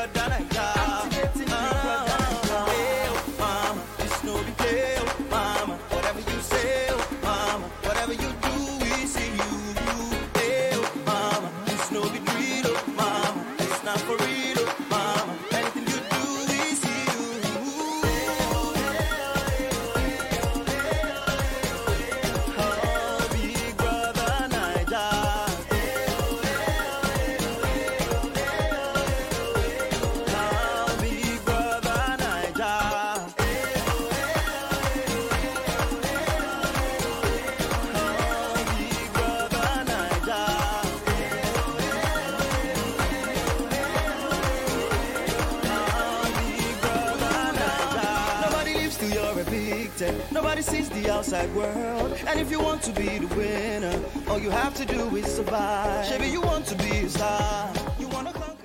brother Naija. Hey, oh, mama, this no be play, oh, mama. Whatever you say, oh, mama. Whatever you do, we see you. Hey, oh, mama, this no be drill, oh, mama. It's not for real, oh, mama. Anything you do, we see you. Oh, big brother Naija. Oh, big brother Naija. Nobody lives till you're evicted. Nobody sees the outside world. And if you want to be the winner, all you have to do is survive. Maybe you want to be a star. You wanna conquer.